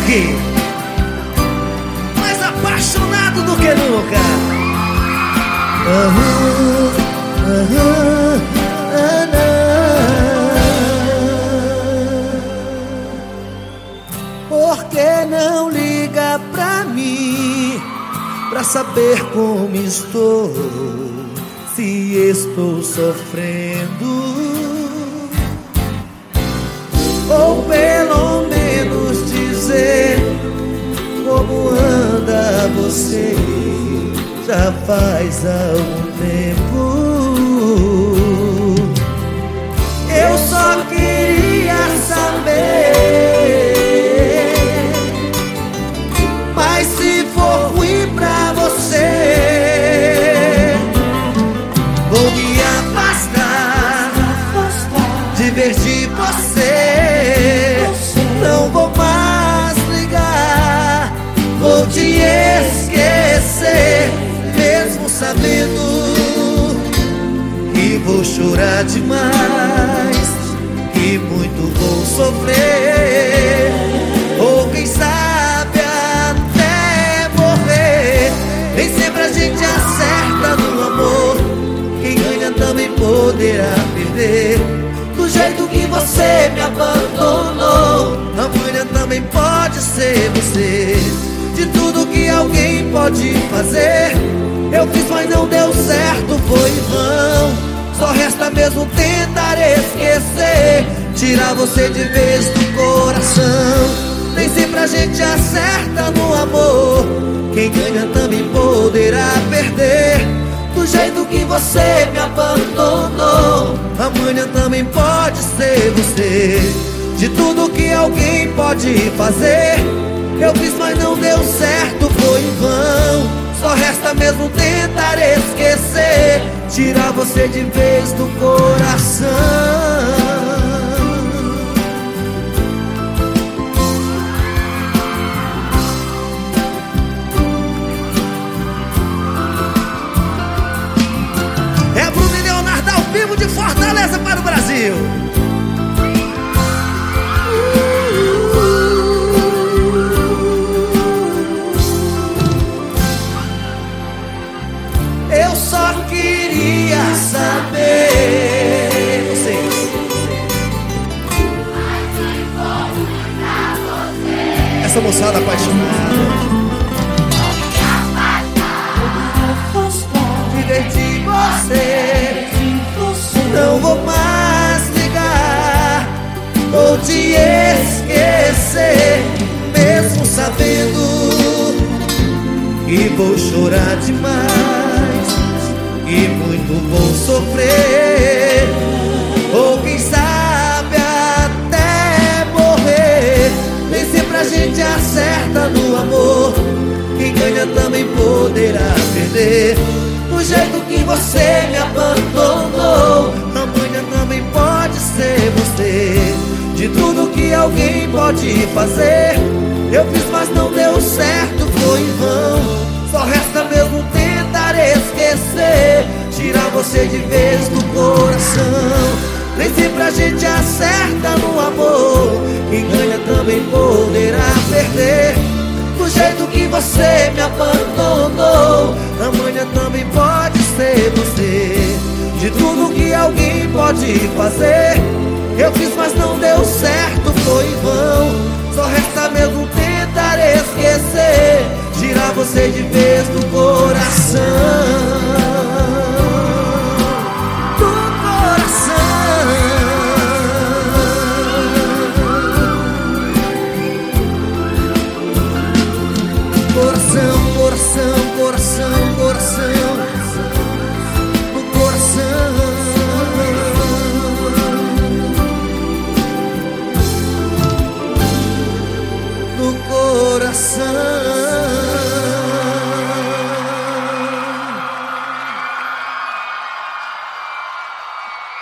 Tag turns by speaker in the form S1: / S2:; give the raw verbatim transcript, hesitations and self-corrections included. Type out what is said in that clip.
S1: Rock, mais apaixonado do que nunca. Aham, aham, aham. Por que não liga pra mim, pra saber como estou, se estou sofrendo? Ou pelo menos dizer como anda você, já faz algum tempo. Eu só queria saber, mas se for ruim pra você, vou me afastar de ver de você. Não vou mais ligar, vou te esquecer, mesmo sabendo que vou chorar demais, que muito vou sofrer, ou quem sabe até morrer. Nem sempre a gente acerta no amor, quem ganha também poderá perder. Do jeito que você me abandonou, amanhã também pode ser você. De tudo que alguém pode fazer, eu fiz, mas não deu certo, foi em vão. Só resta mesmo tentar esquecer, tirar você de vez do coração. Nem sempre a gente acerta no amor, quem ganha também poderá perder. Do jeito que você me abandonou, amanhã também pode ser você. De tudo que alguém pode fazer, eu fiz, mas não deu certo, foi em vão. Só resta mesmo tentar esquecer, tirar você de vez do coração. É Bruno e Leonardo ao vivo de Fortaleza para o Brasil. Eu só queria saber, vocês, essa moçada apaixonada, viver de você. Não vou mais ligar, vou te esquecer, mesmo sabendo que vou chorar demais, e muito vou sofrer, ou quem sabe até morrer. Nem sempre a gente acerta no amor, quem ganha também poderá perder. Do jeito que você me abandonou, amanhã também pode ser você. De tudo que alguém pode fazer, eu fiz, mas não deu certo, foi em vão. Só resta mesmo tentar esquecer, tirar você de vez do coração. Nem sempre a gente acerta no amor, quem ganha também poderá perder. Do jeito que você me abandonou, amanhã também pode ser você. De tudo que alguém pode fazer, eu fiz, mas não deu certo, foi em vão. Só resta mesmo tentar esquecer, tirar você de vez do coração.